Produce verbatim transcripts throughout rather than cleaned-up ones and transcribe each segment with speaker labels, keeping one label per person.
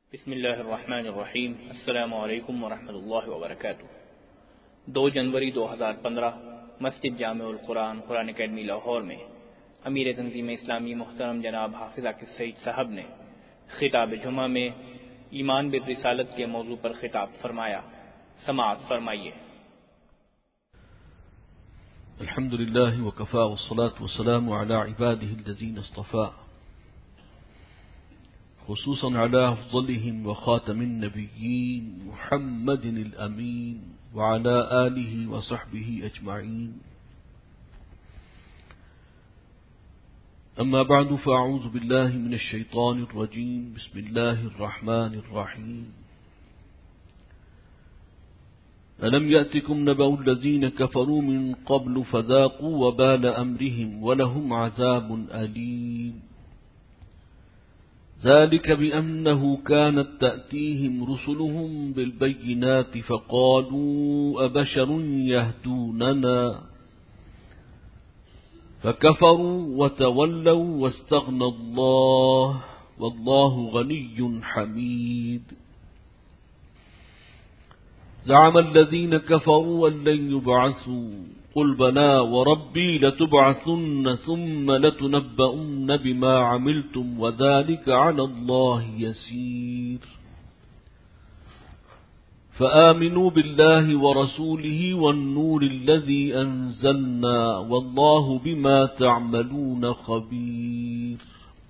Speaker 1: بسم اللہ الرحمن الرحیم۔ السلام علیکم ورحمۃ اللہ وبرکاتہ۔ دو جنوری دو ہزار پندرہ مسجد جامع القرآن قرآن اکیڈمی لاہور میں امیر تنظیم اسلامی محترم جناب حافظ عاکف سعید صاحب نے خطاب جمعہ میں ایمان بالرسالت کے موضوع پر خطاب فرمایا۔ سماعت فرمائیے۔
Speaker 2: الحمد للہ وکفا والصلاة والسلام علی عباده الذین اصطفى، خصوصا على افضلهم وخاتم النبیین محمد الامین وعلى آلہ وصحبہ اجمعین۔ اما بعد فاعوذ باللہ من الشیطان الرجیم، بسم اللہ الرحمن الرحیم۔ ألم يأتكم نبأ الذين كفروا من قبل فذاقوا وبال أمرهم ولهم عذاب أليم، ذلك بأنه كانت تأتيهم رسلهم بالبينات فقالوا أبشر يهدوننا فكفروا وتولوا واستغنى الله والله غني حميد۔ زعم الذين كفروا أن لن يبعثوا قل بلى وربي لتبعثن ثم لتنبؤن بما عملتم وذلك على الله يسير، فآمنوا بالله ورسوله والنور الذي أنزلنا والله بما تعملون خبير۔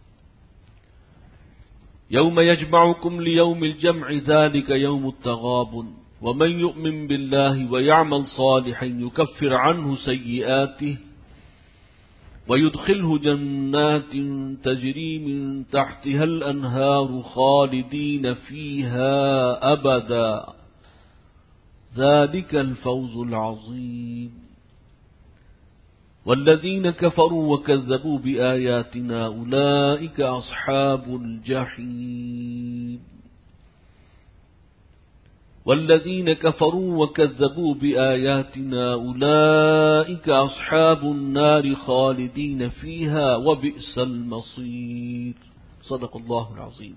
Speaker 2: يوم يجمعكم ليوم الجمع ذلك يوم التغابن، ومن يؤمن بالله ويعمل صالحا يكفر عنه سيئاته ويدخله جنات تجري من تحتها الأنهار خالدين فيها أبدا، ذلك الفوز العظيم۔ والذين كفروا وكذبوا بآياتنا أولئك أصحاب الجحيم۔ والذين كفروا وكذبوا بآياتنا أولئك أصحاب النار خالدين فيها وبئس المصير۔ صدق الله العظيم۔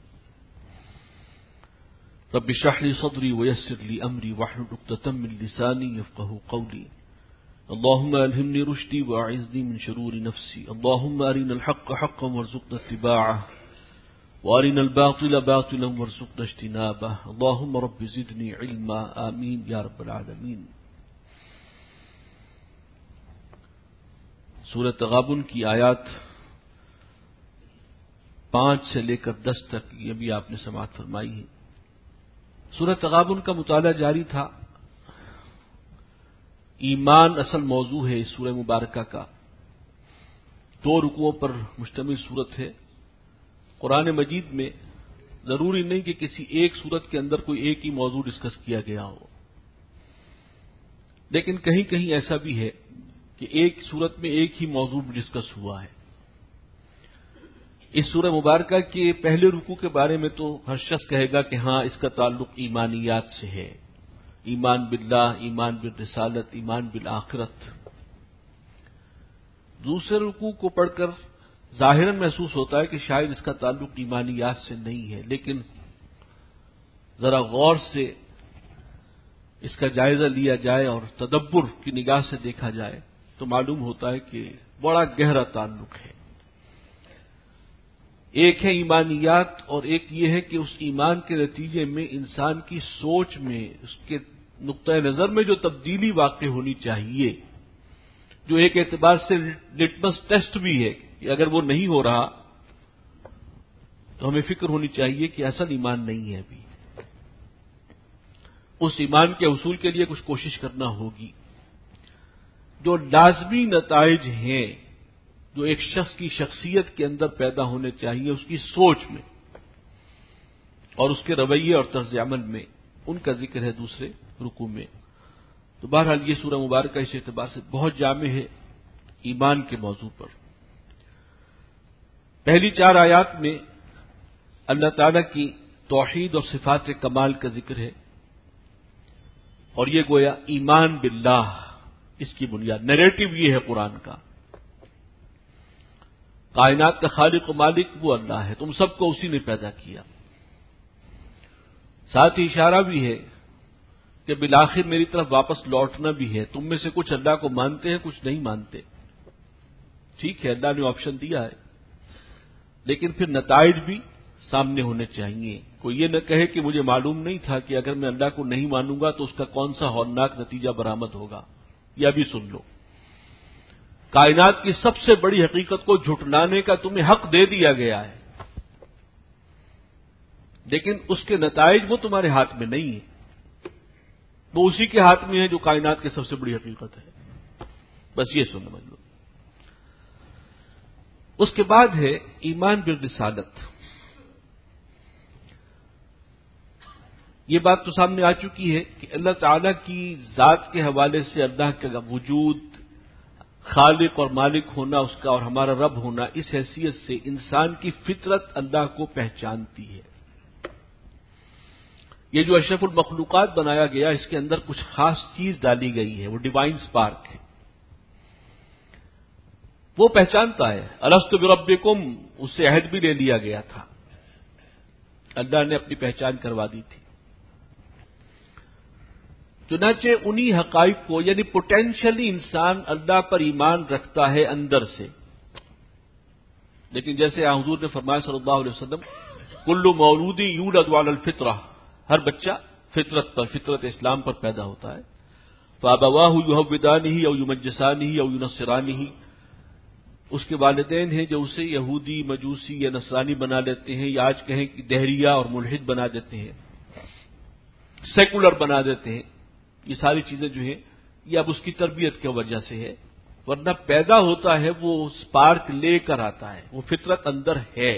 Speaker 2: رب اشرح لي صدري ويسر لي أمري واحلل عقدة من لساني يفقهوا قولي، اللهم ألهمني رشدي وأعذني من شرور نفسي، اللهم أرنا الحق حقا وارزقنا اتباعه وارنا الباطل باطلا وارزقنا اجتنابه، اللهم رب زدني علما، آمین یا رب العالمین۔ سورہ تغابن کی آیات پانچ سے لے کر دس تک یہ بھی آپ نے سماعت فرمائی ہے۔ سورہ تغابن کا مطالعہ جاری تھا۔ ایمان اصل موضوع ہے اس سورہ مبارکہ کا۔ دو رکوعوں پر مشتمل سورت ہے۔ قرآن مجید میں ضروری نہیں کہ کسی ایک سورت کے اندر کوئی ایک ہی موضوع ڈسکس کیا گیا ہو، لیکن کہیں کہیں ایسا بھی ہے کہ ایک سورت میں ایک ہی موضوع ڈسکس ہوا ہے۔ اس سورہ مبارکہ کے پہلے رکوع کے بارے میں تو ہر شخص کہے گا کہ ہاں اس کا تعلق ایمانیات سے ہے، ایمان باللہ، ایمان بالرسالت، ایمان بالآخرت۔ دوسرے رکوع کو پڑھ کر ظاہراً محسوس ہوتا ہے کہ شاید اس کا تعلق ایمانیات سے نہیں ہے، لیکن ذرا غور سے اس کا جائزہ لیا جائے اور تدبر کی نگاہ سے دیکھا جائے تو معلوم ہوتا ہے کہ بڑا گہرا تعلق ہے۔ ایک ہے ایمانیات اور ایک یہ ہے کہ اس ایمان کے نتیجے میں انسان کی سوچ میں، اس کے نقطۂ نظر میں جو تبدیلی واقع ہونی چاہیے، جو ایک اعتبار سے لٹمس ٹیسٹ بھی ہے کہ اگر وہ نہیں ہو رہا تو ہمیں فکر ہونی چاہیے کہ اصل ایمان نہیں ہے ابھی۔ اس ایمان کے حصول کے لیے کچھ کوشش کرنا ہوگی۔ جو لازمی نتائج ہیں جو ایک شخص کی شخصیت کے اندر پیدا ہونے چاہیے، اس کی سوچ میں اور اس کے رویے اور طرز عمل میں، ان کا ذکر ہے دوسرے رکوع میں۔ تو بہرحال یہ سورہ مبارکہ اس اعتبار سے بہت جامع ہے ایمان کے موضوع پر۔ پہلی چار آیات میں اللہ تعالیٰ کی توحید اور صفات کمال کا ذکر ہے، اور یہ گویا ایمان باللہ اس کی بنیاد، نیریٹو یہ ہے قرآن کا۔ کائنات کا خالق و مالک وہ اللہ ہے، تم سب کو اسی نے پیدا کیا۔ ساتھ ہی اشارہ بھی ہے کہ بالآخر میری طرف واپس لوٹنا بھی ہے. تم میں سے کچھ اللہ کو مانتے ہیں، کچھ نہیں مانتے. ٹھیک ہے، اللہ نے آپشن دیا ہے، لیکن پھر نتائج بھی سامنے ہونے چاہیے. کوئی یہ نہ کہے کہ مجھے معلوم نہیں تھا کہ اگر میں اللہ کو نہیں مانوں گا تو اس کا کون سا ہولناک نتیجہ برآمد ہوگا. یہ بھی سن لو، کائنات کی سب سے بڑی حقیقت کو جھٹلانے کا تمہیں حق دے دیا گیا ہے، لیکن اس کے نتائج وہ تمہارے ہاتھ میں نہیں ہیں، وہ اسی کے ہاتھ میں ہے جو کائنات کی سب سے بڑی حقیقت ہے. بس یہ سمجھ لو. اس کے بعد ہے ایمان بالرسالت. یہ بات تو سامنے آ چکی ہے کہ اللہ تعالی کی ذات کے حوالے سے اللہ کا وجود، خالق اور مالک ہونا اس کا اور ہمارا رب ہونا، اس حیثیت سے انسان کی فطرت اللہ کو پہچانتی ہے. یہ جو اشرف المخلوقات بنایا گیا اس کے اندر کچھ خاص چیز ڈالی گئی ہے، وہ ڈیوائن سپارک ہے. وہ پہچانتا ہے. الست بربکم، اس سے عہد بھی لے لیا گیا تھا، اللہ نے اپنی پہچان کروا دی تھی. چنانچہ انہی حقائق کو، یعنی پوٹینشلی انسان اللہ پر ایمان رکھتا ہے اندر سے، لیکن جیسے حضور نے فرمایا صلی اللہ علیہ وسلم، کل مولود یولد علی الفطرہ، ہر بچہ فطرت پر، فطرت اسلام پر پیدا ہوتا ہے. فابواہ یہودانہ او یمجسانہ او ینصرانہ، اس کے والدین ہیں جو اسے یہودی، مجوسی یا نصرانی بنا لیتے ہیں، یا آج کہیں کہ دہریہ اور ملحد بنا دیتے ہیں، سیکولر بنا دیتے ہیں. یہ ساری چیزیں جو ہیں یہ اب اس کی تربیت کی وجہ سے ہے، ورنہ پیدا ہوتا ہے وہ سپارک لے کر آتا ہے، وہ فطرت اندر ہے.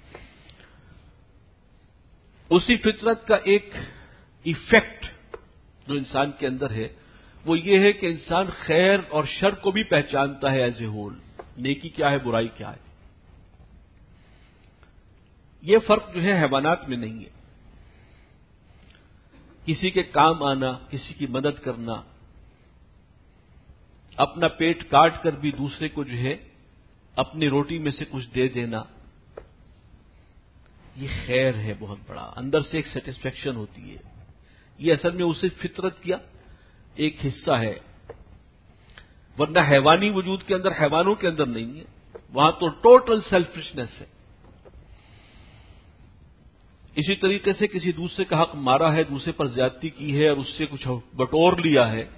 Speaker 2: اسی فطرت کا ایک ایفیکٹ جو انسان کے اندر ہے وہ یہ ہے کہ انسان خیر اور شر کو بھی پہچانتا ہے ایز اے ہول، نیکی کیا ہے، برائی کیا ہے. یہ فرق جو ہے حیوانات میں نہیں ہے. کسی کے کام آنا، کسی کی مدد کرنا، اپنا پیٹ کاٹ کر بھی دوسرے کو جو ہے اپنی روٹی میں سے کچھ دے دینا، یہ خیر ہے بہت بڑا، اندر سے ایک سیٹسفیکشن ہوتی ہے. یہ اصل میں اسی فطرت کا ایک حصہ ہے، ورنہ حیوانی وجود کے اندر، حیوانوں کے اندر نہیں ہے. وہاں تو ٹوٹل سیلفشنس ہے. اسی طریقے سے کسی دوسرے کا حق مارا ہے، دوسرے پر زیادتی کی ہے اور اس سے کچھ بٹور لیا ہے،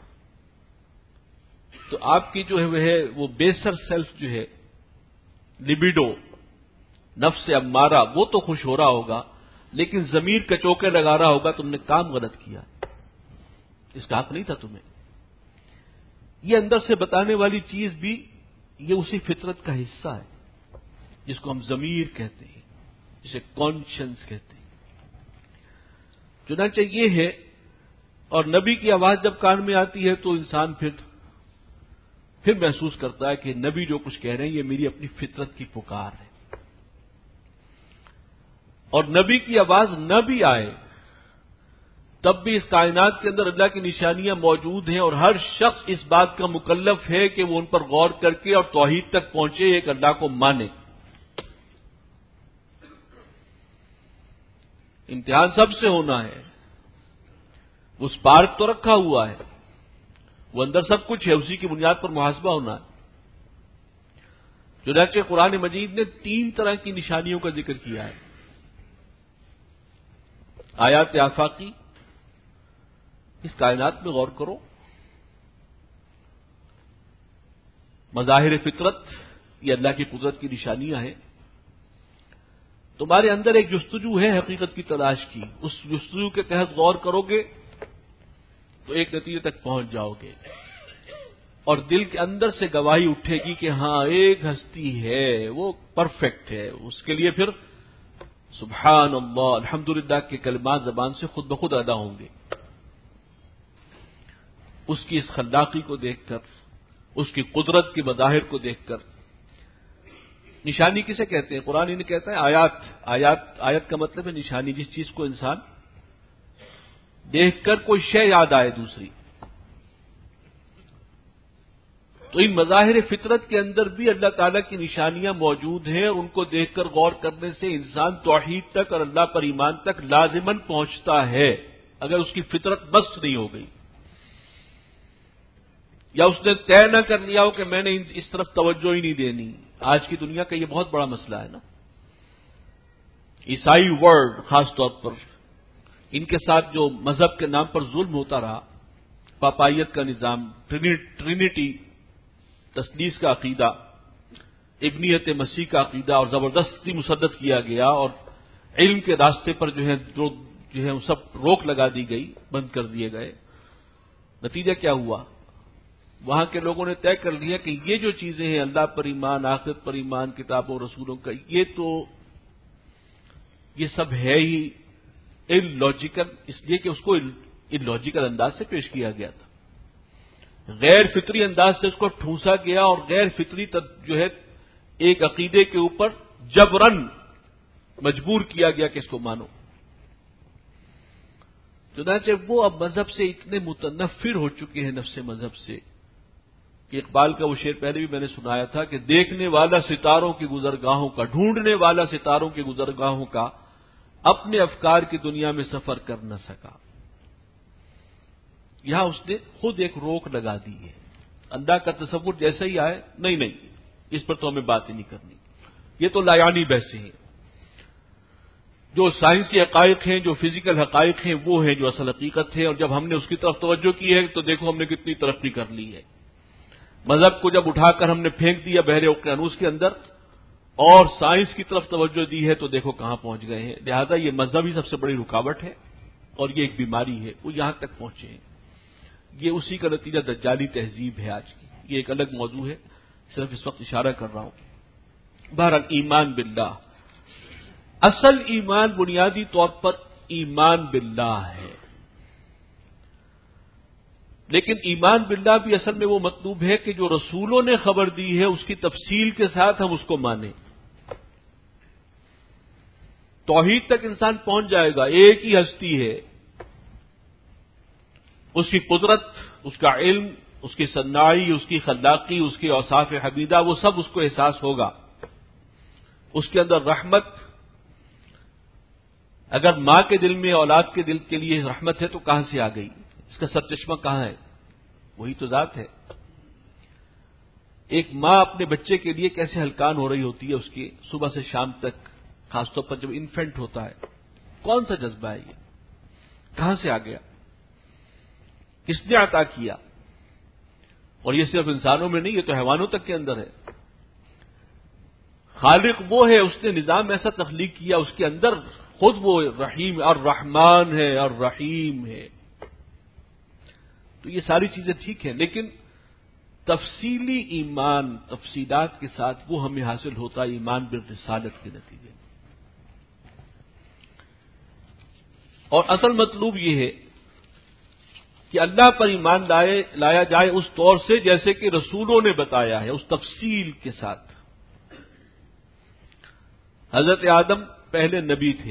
Speaker 2: تو آپ کی جو ہے وہ ہے وہ بیسر سیلف جو ہے، لبیڈو، نفس امارہ، وہ تو خوش ہو رہا ہوگا، لیکن ضمیر کچوکے لگا رہا ہوگا تم نے کام غلط کیا، اس کا حق نہیں تھا تمہیں. یہ اندر سے بتانے والی چیز بھی یہ اسی فطرت کا حصہ ہے جس کو ہم ضمیر کہتے ہیں، جسے کانشنس کہتے ہیں. چنانچہ یہ ہے. اور نبی کی آواز جب کان میں آتی ہے تو انسان پھر پھر محسوس کرتا ہے کہ نبی جو کچھ کہہ رہے ہیں یہ میری اپنی فطرت کی پکار ہے. اور نبی کی آواز نہ بھی آئے تب بھی اس کائنات کے اندر اللہ کی نشانیاں موجود ہیں، اور ہر شخص اس بات کا مکلف ہے کہ وہ ان پر غور کر کے اور توحید تک پہنچے، ایک اللہ کو مانے. امتحان سب سے ہونا ہے. وہ سپارک تو رکھا ہوا ہے، وہ اندر سب کچھ ہے، اسی کی بنیاد پر محاسبہ ہونا ہے. چنانچہ قرآن مجید نے تین طرح کی نشانیوں کا ذکر کیا ہے. آیات آفاقی، اس کائنات میں غور کرو. مظاہر فطرت، یہ اللہ کی قدرت کی نشانیاں ہیں. تمہارے اندر ایک جستجو ہے حقیقت کی تلاش کی، اس جستجو کے تحت غور کرو گے تو ایک نتیجے تک پہنچ جاؤ گے، اور دل کے اندر سے گواہی اٹھے گی کہ ہاں ایک ہستی ہے، وہ پرفیکٹ ہے. اس کے لیے پھر سبحان اللہ، الحمدللہ کے کلمات زبان سے خود بخود ادا ہوں گے. اس کی اس خلاقی کو دیکھ کر، اس کی قدرت کے مظاہر کو دیکھ کر. نشانی کسے کہتے ہیں؟ قرآن انہیں کہتا ہے آیات. آیات آیت کا مطلب ہے نشانی، جس چیز کو انسان دیکھ کر کوئی شے یاد آئے دوسری. تو ان مظاہر فطرت کے اندر بھی اللہ تعالیٰ کی نشانیاں موجود ہیں، اور ان کو دیکھ کر غور کرنے سے انسان توحید تک اور اللہ پر ایمان تک لازماً پہنچتا ہے، اگر اس کی فطرت مست نہیں ہو گئی، یا اس نے طے نہ کر لیا ہو کہ میں نے اس طرف توجہ ہی نہیں دینی۔ آج کی دنیا کا یہ بہت بڑا مسئلہ ہے نا، عیسائی ورلڈ خاص طور پر، ان کے ساتھ جو مذہب کے نام پر ظلم ہوتا رہا، پاپائیت کا نظام، ٹرینٹی تثلیث کا عقیدہ، ابنیت مسیح کا عقیدہ، اور زبردستی مسدد کیا گیا، اور علم کے راستے پر جو ہے جو جو ہے سب روک لگا دی گئی، بند کر دیے گئے۔ نتیجہ کیا ہوا؟ وہاں کے لوگوں نے طے کر لیا کہ یہ جو چیزیں ہیں، اللہ پر ایمان، آخرت پر ایمان، کتابوں اور رسولوں کا، یہ تو یہ سب ہے ہی ان لاجیکل، اس لیے کہ اس کو ان لاجیکل انداز سے پیش کیا گیا تھا، غیر فطری انداز سے اس کو ٹھونسا گیا، اور غیر فطری جو ہے ایک عقیدے کے اوپر جبرن مجبور کیا گیا کہ اس کو مانو۔ چنانچہ وہ اب مذہب سے اتنے متنفر ہو چکے ہیں، نفس مذہب سے، کہ اقبال کا وہ شعر پہلے بھی میں نے سنایا تھا کہ دیکھنے والا ستاروں کی گزرگاہوں کا، ڈھونڈنے والا ستاروں کی گزرگاہوں کا، اپنے افکار کی دنیا میں سفر کر نہ سکا۔ یہاں اس نے خود ایک روک لگا دی ہے، اللہ کا تصور جیسا ہی آئے، نہیں نہیں اس پر تو ہمیں بات ہی نہیں کرنی، یہ تو لایانی بحثیں ہیں، جو سائنسی حقائق ہیں، جو فزیکل حقائق ہیں، وہ ہیں جو اصل حقیقت ہے، اور جب ہم نے اس کی طرف توجہ کی ہے تو دیکھو ہم نے کتنی ترقی کر لی ہے۔ مذہب کو جب اٹھا کر ہم نے پھینک دیا بحر اوقیانوس کے اندر اور سائنس کی طرف توجہ دی ہے، تو دیکھو کہاں پہنچ گئے ہیں۔ لہذا یہ مذہب ہی سب سے بڑی رکاوٹ ہے، اور یہ ایک بیماری ہے، وہ یہاں تک پہنچے ہیں۔ یہ اسی کا نتیجہ دجالی تہذیب ہے آج کی، یہ ایک الگ موضوع ہے، صرف اس وقت اشارہ کر رہا ہوں۔ بہرحال ایمان باللہ، اصل ایمان بنیادی طور پر ایمان باللہ ہے، لیکن ایمان باللہ بھی اصل میں وہ مطلوب ہے کہ جو رسولوں نے خبر دی ہے اس کی تفصیل کے ساتھ ہم اس کو مانیں۔ توحید تک انسان پہنچ جائے گا، ایک ہی ہستی ہے، اس کی قدرت، اس کا علم، اس کی صناعی، اس کی خلاقی، اس کی اوصاف حمیدہ، وہ سب اس کو احساس ہوگا۔ اس کے اندر رحمت، اگر ماں کے دل میں اولاد کے دل کے لیے رحمت ہے تو کہاں سے آ گئی؟ اس کا سرچشمہ کہاں ہے؟ وہی تو ذات ہے۔ ایک ماں اپنے بچے کے لیے کیسے ہلکان ہو رہی ہوتی ہے، اس کی صبح سے شام تک، خاص طور پر جب انفینٹ ہوتا ہے، کون سا جذبہ ہے یہ؟ کہاں سے آ گیا؟ کس نے عطا کیا؟ اور یہ صرف انسانوں میں نہیں، یہ تو حیوانوں تک کے اندر ہے۔ خالق وہ ہے، اس نے نظام ایسا تخلیق کیا، اس کے اندر خود وہ رحیم اور رحمان ہے اور رحیم ہے۔ تو یہ ساری چیزیں ٹھیک ہیں، لیکن تفصیلی ایمان، تفصیلات کے ساتھ وہ ہمیں حاصل ہوتا ہے ایمان بالرسالت کے نتیجے میں۔ اور اصل مطلوب یہ ہے کہ اللہ پر ایمان لائے لایا جائے اس طور سے جیسے کہ رسولوں نے بتایا ہے، اس تفصیل کے ساتھ۔ حضرت آدم پہلے نبی تھے،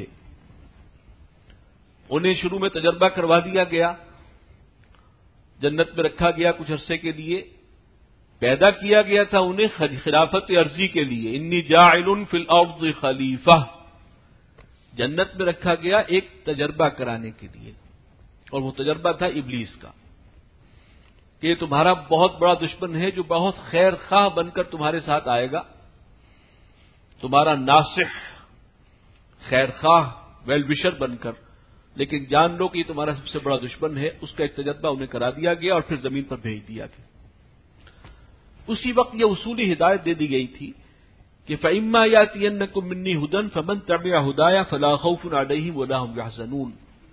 Speaker 2: انہیں شروع میں تجربہ کروا دیا گیا، جنت میں رکھا گیا کچھ عرصے کے لیے، پیدا کیا گیا تھا انہیں خلافت عرضی کے لیے، انی جاعل فی الارض خلیفہ، جنت میں رکھا گیا ایک تجربہ کرانے کے لیے، اور وہ تجربہ تھا ابلیس کا، کہ یہ تمہارا بہت بڑا دشمن ہے جو بہت خیر خواہ بن کر تمہارے ساتھ آئے گا، تمہارا ناصح، خیر خواہ، ویل وشر بن کر، لیکن جان لو کہ یہ تمہارا سب سے بڑا دشمن ہے۔ اس کا ایک تجربہ انہیں کرا دیا گیا اور پھر زمین پر بھیج دیا گیا۔ اسی وقت یہ اصولی ہدایت دے دی گئی تھی کہ فَإِمَّا يَأْتِيَنَّكُم مِّنِّي هُدًى فَمَن تَبِعَ هُدَايَ فَلَا خَوْفٌ عَلَيْهِمْ وَلَا هُمْ يَحْزَنُونَ۔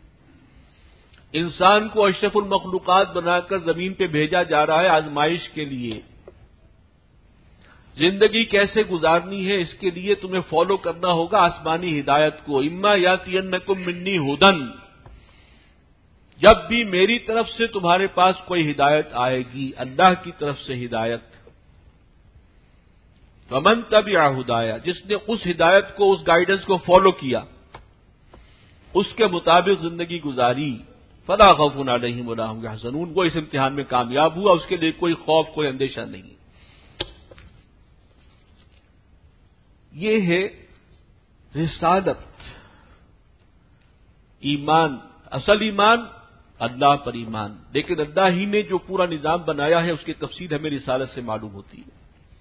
Speaker 2: انسان کو اشرف المخلوقات بنا کر زمین پہ بھیجا جا رہا ہے آزمائش کے لیے، زندگی کیسے گزارنی ہے اس کے لیے تمہیں فالو کرنا ہوگا آسمانی ہدایت کو۔ اما یاتینکم منی ہدن، جب بھی میری طرف سے تمہارے پاس کوئی ہدایت آئے گی، اللہ کی طرف سے ہدایت، فمن تبع ہدایا، جس نے اس ہدایت کو، اس گائیڈنس کو فالو کیا، اس کے مطابق زندگی گزاری، فلا خوف علیہم ولا هم یحزنون، وہ اس امتحان میں کامیاب ہوا، اس کے لیے کوئی خوف کوئی اندیشہ نہیں۔ یہ ہے رسالت، ایمان، اصل ایمان اللہ پر ایمان، لیکن اللہ ہی نے جو پورا نظام بنایا ہے اس کی تفصیل ہمیں رسالت سے معلوم ہوتی ہے،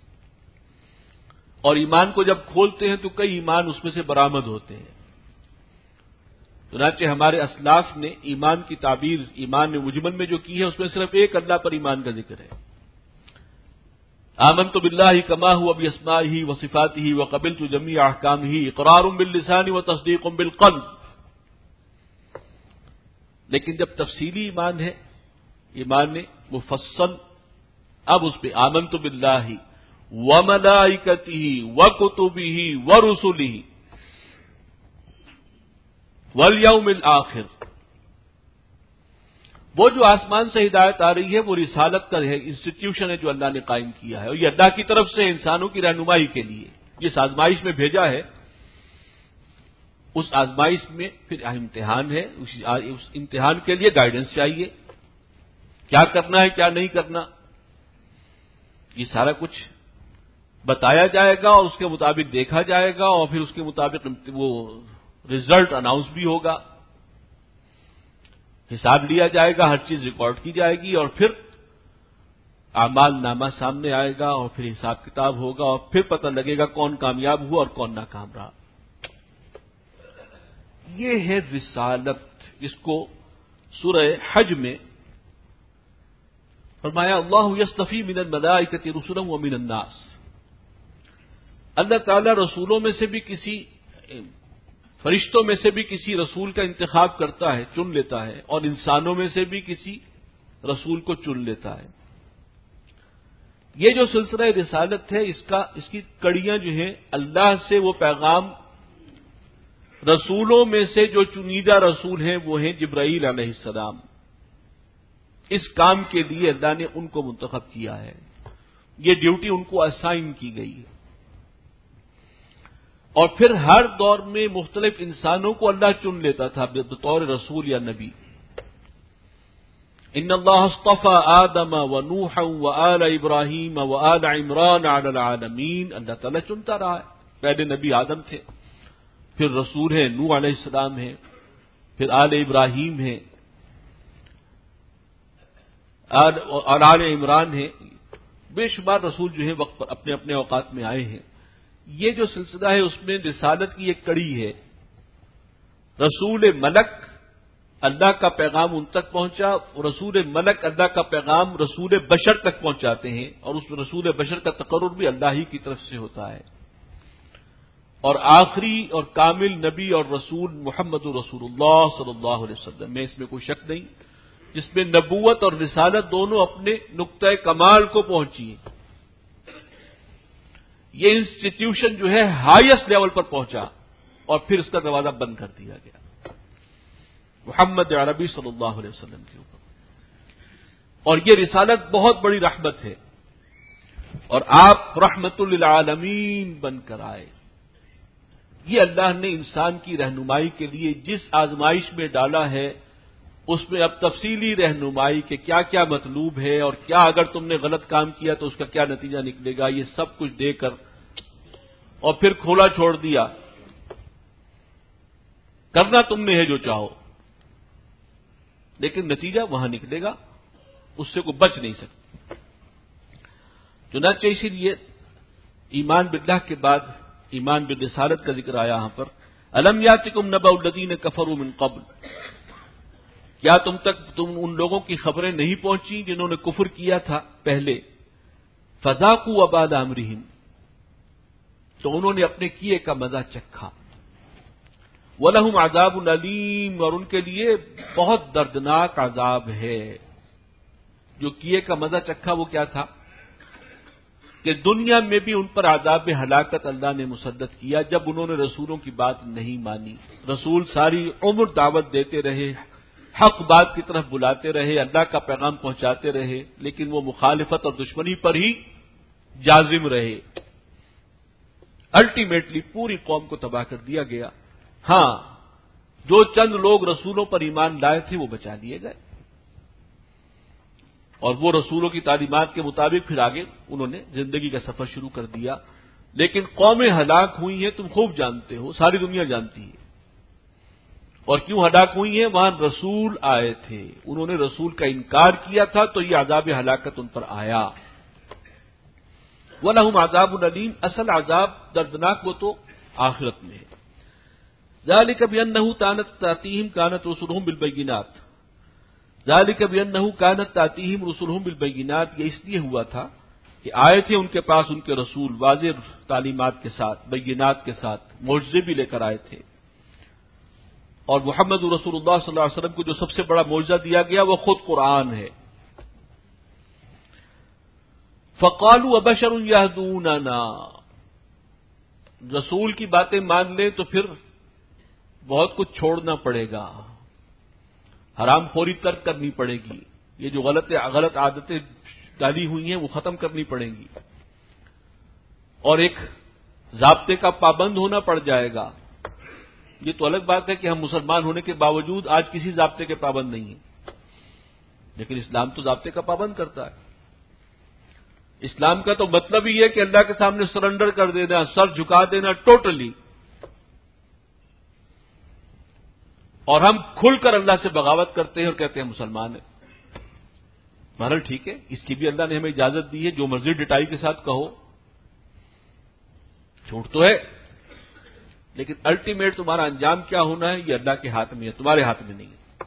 Speaker 2: اور ایمان کو جب کھولتے ہیں تو کئی ایمان اس میں سے برآمد ہوتے ہیں۔ چنانچہ ہمارے اسلاف نے ایمان کی تعبیر ایمان مجمل میں جو کی ہے اس میں صرف ایک اللہ پر ایمان کا ذکر ہے۔ آمنت باللہ کما هو باسمائہ وصفاتہ وقبلت جمیع احکامہ اقرار باللسان وتصدیق بالقلب۔ لیکن جب تفصیلی ایمان ہے، ایمان مفصل، اب اس پہ آمنت باللہ وملائکتہ وکتبہ ورسلہ والیوم الآخر، وہ جو آسمان سے ہدایت آ رہی ہے وہ رسالت کا ہے، انسٹیٹیوشن ہے جو اللہ نے قائم کیا ہے، اور یہ اللہ کی طرف سے انسانوں کی رہنمائی کے لیے جس آزمائش میں بھیجا ہے، اس آزمائش میں پھر امتحان ہے، اس امتحان کے لیے گائیڈنس چاہیے، کیا کرنا ہے کیا نہیں کرنا، یہ سارا کچھ بتایا جائے گا اور اس کے مطابق دیکھا جائے گا، اور پھر اس کے مطابق وہ رزلٹ اناؤنس بھی ہوگا، حساب لیا جائے گا، ہر چیز ریکارڈ کی جائے گی، اور پھر اعمال نامہ سامنے آئے گا، اور پھر حساب کتاب ہوگا، اور پھر پتہ لگے گا کون کامیاب ہوا اور کون ناکام رہا۔ یہ ہے رسالت، اس کو سورہ حج میں فرمایا اللہ یصطفی من الملائکۃ رسلا ومن الناس، اللہ تعالی رسولوں میں سے بھی کسی فرشتوں میں سے بھی کسی رسول کا انتخاب کرتا ہے، چن لیتا ہے، اور انسانوں میں سے بھی کسی رسول کو چن لیتا ہے۔ یہ جو سلسلہ رسالت ہے، اس کا اس کی کڑیاں جو ہیں، اللہ سے وہ پیغام، رسولوں میں سے جو چنیدہ رسول ہیں وہ ہیں جبرائیل علیہ السلام، اس کام کے لیے اللہ نے ان کو منتخب کیا ہے، یہ ڈیوٹی ان کو اسائن کی گئی ہے، اور پھر ہر دور میں مختلف انسانوں کو اللہ چن لیتا تھا بطور رسول یا نبی۔ ان اللہ اصطفى آدم ونوحا وآل ابراہیم وآل عمران علی العالمین، اللہ تعالیٰ چنتا رہا ہے۔ پہلے نبی آدم تھے، پھر رسول ہیں نوح علیہ السلام ہیں، پھر آل ابراہیم ہیں اور آل عمران ہیں، بے شمار رسول جو ہیں وقت پر اپنے اپنے اوقات میں آئے ہیں۔ یہ جو سلسلہ ہے اس میں رسالت کی ایک کڑی ہے، رسول ملک اللہ کا پیغام ان تک پہنچا، اور رسول ملک اللہ کا پیغام رسول بشر تک پہنچاتے ہیں، اور اس رسول بشر کا تقرر بھی اللہ ہی کی طرف سے ہوتا ہے، اور آخری اور کامل نبی اور رسول محمد رسول اللہ صلی اللہ علیہ وسلم میں اس میں کوئی شک نہیں، جس میں نبوت اور رسالت دونوں اپنے نقطۂ کمال کو پہنچی ہیں۔ یہ انسٹیٹیوشن جو ہے ہائیسٹ لیول پر پہنچا، اور پھر اس کا دروازہ بند کر دیا گیا محمد عربی صلی اللہ علیہ وسلم کے اوپر۔ اور یہ رسالت بہت بڑی رحمت ہے، اور آپ رحمت للعالمین بن کر آئے۔ یہ اللہ نے انسان کی رہنمائی کے لیے جس آزمائش میں ڈالا ہے، اس میں اب تفصیلی رہنمائی کہ کیا کیا مطلوب ہے، اور کیا اگر تم نے غلط کام کیا تو اس کا کیا نتیجہ نکلے گا، یہ سب کچھ دے کر اور پھر کھولا چھوڑ دیا، کرنا تم نے ہے جو چاہو، لیکن نتیجہ وہاں نکلے گا، اس سے کوئی بچ نہیں سکتا۔ چنانچہ اسی لیے ایمان باللہ کے بعد ایمان بالرسالت کا ذکر آیا یہاں پر، الم یاتکم نبأ الذین کفروا من قبل، کیا تم تک تم ان لوگوں کی خبریں نہیں پہنچی جنہوں نے کفر کیا تھا پہلے، فذاقوا وبال امرہم، تو انہوں نے اپنے کیے کا مزہ چکھا، وَلَهُمْ عَذَابٌ أَلِيمٌ، اور ان کے لیے بہت دردناک عذاب ہے۔ جو کیے کا مزہ چکھا وہ کیا تھا کہ دنیا میں بھی ان پر عذاب ہلاکت اللہ نے مسدد کیا جب انہوں نے رسولوں کی بات نہیں مانی۔ رسول ساری عمر دعوت دیتے رہے، حق بات کی طرف بلاتے رہے، اللہ کا پیغام پہنچاتے رہے، لیکن وہ مخالفت اور دشمنی پر ہی جازم رہے۔ الٹیمیٹلی پوری قوم کو تباہ کر دیا گیا۔ ہاں، جو چند لوگ رسولوں پر ایمان لائے تھے وہ بچا لیے گئے، اور وہ رسولوں کی تعلیمات کے مطابق پھر آگے انہوں نے زندگی کا سفر شروع کر دیا۔ لیکن قومیں ہلاک ہوئی ہیں، تم خوب جانتے ہو، ساری دنیا جانتی ہے۔ اور کیوں ہلاک ہوئی ہیں؟ وہاں رسول آئے تھے، انہوں نے رسول کا انکار کیا تھا تو یہ عذاب ہلاکت ان پر آیا۔ وَلَهُمْ عَذَابٌ أَلِيمٌ، اصل عذاب دردناک وہ تو آخرت میں ہے۔ ذَلِكَ بِأَنَّهُ كَانَتْ تَأْتِيهِمْ كَانَتْ رُسُلُهُمْ بِالْبَيِّنَاتِ ذَلِكَ بِأَنَّهُ كَانَتْ تَأْتِيهِمْ رُسُلُهُمْ بِالْبَيِّنَاتِ، یہ اس لیے ہوا تھا کہ آئے تھے ان کے پاس ان کے رسول واضح تعلیمات کے ساتھ، بینات کے ساتھ، معجزے بھی لے کر آئے تھے۔ اور محمد رسول اللہ صلی اللہ علیہ وسلم کو جو سب سے بڑا معجزہ دیا گیا وہ خود قرآن ہے۔ فَقَالُوا أَبَشَرٌ يَهْدُونَنَا، رسول کی باتیں مان لیں تو پھر بہت کچھ چھوڑنا پڑے گا، حرام خوری ترک کرنی پڑے گی، یہ جو غلط غلط عادتیں ڈالی ہوئی ہیں وہ ختم کرنی پڑیں گی، اور ایک ضابطے کا پابند ہونا پڑ جائے گا۔ یہ تو الگ بات ہے کہ ہم مسلمان ہونے کے باوجود آج کسی ضابطے کے پابند نہیں ہیں، لیکن اسلام تو ضابطے کا پابند کرتا ہے۔ اسلام کا تو مطلب ہی ہے کہ اللہ کے سامنے سرنڈر کر دینا، سر جھکا دینا ٹوٹلی، اور ہم کھل کر اللہ سے بغاوت کرتے ہیں اور کہتے ہیں مسلمان ہیں۔ بہرحال ٹھیک ہے، اس کی بھی اللہ نے ہمیں اجازت دی ہے، جو مرضی ڈٹائی کے ساتھ کہو، جھوٹ تو ہے، لیکن الٹیمیٹ تمہارا انجام کیا ہونا ہے یہ اللہ کے ہاتھ میں ہے، تمہارے ہاتھ میں نہیں ہے۔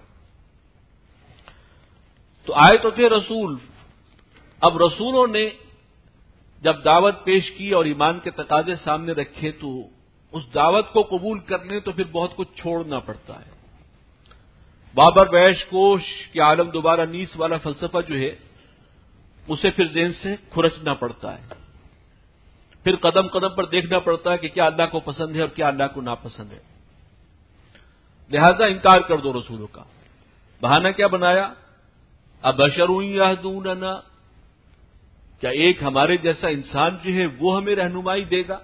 Speaker 2: تو آئے تو تھے رسول، اب رسولوں نے جب دعوت پیش کی اور ایمان کے تقاضے سامنے رکھے تو اس دعوت کو قبول کرنے تو پھر بہت کچھ چھوڑنا پڑتا ہے۔ بابر بیش کوش کے عالم دوبارہ نیس والا فلسفہ جو ہے اسے پھر ذہن سے کھرچنا پڑتا ہے، پھر قدم قدم پر دیکھنا پڑتا ہے کہ کیا اللہ کو پسند ہے اور کیا اللہ کو ناپسند ہے، لہذا انکار کر دو رسولوں کا۔ بہانہ کیا بنایا؟ ابشر یہدوننا، کیا ایک ہمارے جیسا انسان جو ہے وہ ہمیں رہنمائی دے گا؟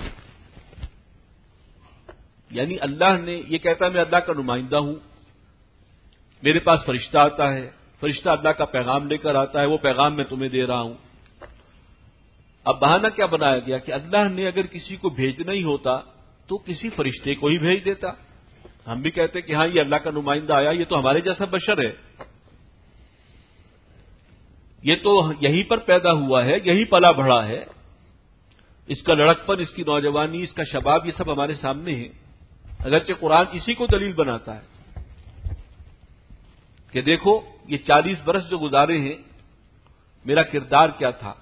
Speaker 2: یعنی اللہ نے یہ کہتا ہے میں اللہ کا نمائندہ ہوں، میرے پاس فرشتہ آتا ہے، فرشتہ اللہ کا پیغام لے کر آتا ہے، وہ پیغام میں تمہیں دے رہا ہوں۔ اب بہانہ کیا بنایا گیا کہ اللہ نے اگر کسی کو بھیجنا ہی ہوتا تو کسی فرشتے کو ہی بھیج دیتا۔ ہم بھی کہتے کہ ہاں یہ اللہ کا نمائندہ آیا، یہ تو ہمارے جیسا بشر ہے، یہ تو یہیں پر پیدا ہوا ہے، یہیں پلا بڑھا ہے، اس کا لڑکپن، اس کی نوجوانی، اس کا شباب، یہ سب ہمارے سامنے ہے۔ اگرچہ قرآن اسی کو دلیل بناتا ہے کہ دیکھو یہ چالیس برس جو گزارے ہیں میرا کردار کیا تھا،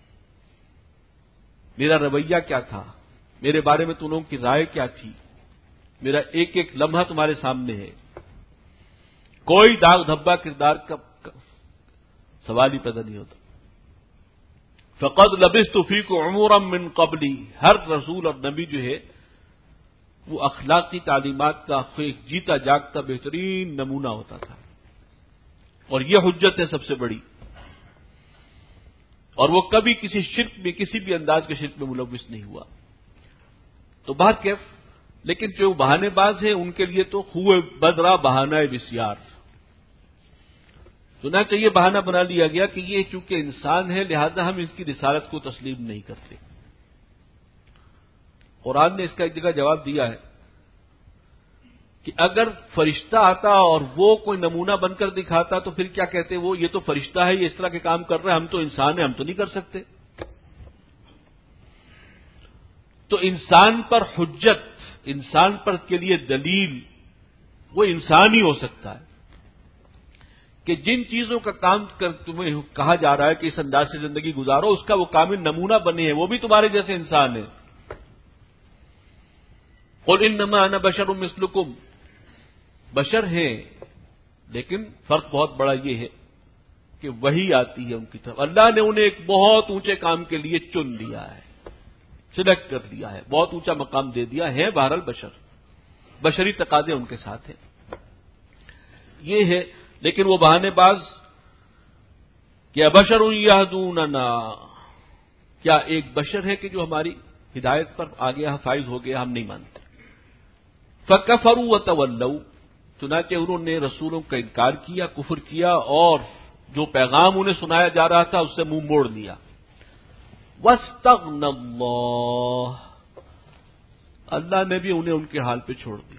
Speaker 2: میرا رویہ کیا تھا، میرے بارے میں تم لوگوں کی رائے کیا تھی، میرا ایک ایک لمحہ تمہارے سامنے ہے، کوئی داغ دھبا کردار کا سوال ہی پیدا نہیں ہوتا۔ فقد لبثت فیکم عمرا من قبلی، ہر رسول اور نبی جو ہے وہ اخلاقی تعلیمات کا ایک جیتا جاگتا بہترین نمونہ ہوتا تھا، اور یہ حجت ہے سب سے بڑی، اور وہ کبھی کسی شرک میں، کسی بھی انداز کے شرک میں ملوث نہیں ہوا۔ تو بہر کیف، لیکن جو بہانے باز ہیں ان کے لیے تو خوئے بدرا بہانہ بسیار، سنا چاہیے بہانہ بنا لیا گیا کہ یہ چونکہ انسان ہے لہذا ہم اس کی رسالت کو تسلیم نہیں کرتے۔ قرآن نے اس کا ایک جگہ جواب دیا ہے کہ اگر فرشتہ آتا اور وہ کوئی نمونہ بن کر دکھاتا تو پھر کیا کہتے وہ یہ تو فرشتہ ہے، یہ اس طرح کے کام کر رہا ہے، ہم تو انسان ہیں، ہم تو نہیں کر سکتے۔ تو انسان پر حجت، انسان پر کے لیے دلیل وہ انسان ہی ہو سکتا ہے کہ جن چیزوں کا کام کر تمہیں کہا جا رہا ہے کہ اس انداز سے زندگی گزارو، اس کا وہ کامل نمونہ بنے ہیں، وہ بھی تمہارے جیسے انسان ہیں۔ قل انما انا بشر مثلکم، بشر ہیں، لیکن فرق بہت بڑا یہ ہے کہ وہی آتی ہے ان کی طرف، اللہ نے انہیں ایک بہت اونچے کام کے لیے چن لیا ہے، سلیکٹ کر لیا ہے، بہت اونچا مقام دے دیا ہے، بہرحال بشر، بشری تقاضے ان کے ساتھ ہیں، یہ ہے۔ لیکن وہ بہانے باز کہ ابشر یہدوننا، کیا ایک بشر ہے کہ جو ہماری ہدایت پر آگے فائز ہو گیا، ہم نہیں مانتے۔ فَكَفَرُوا وَتَوَلَّوْا، چنانچہ انہوں نے رسولوں کا انکار کیا، کفر کیا، اور جو پیغام انہیں سنایا جا رہا تھا اس سے منہ موڑ لیا۔ وَاسْتَغْنَى اللَّهُ، اللہ نے بھی انہیں ان کے حال پہ چھوڑ دیا،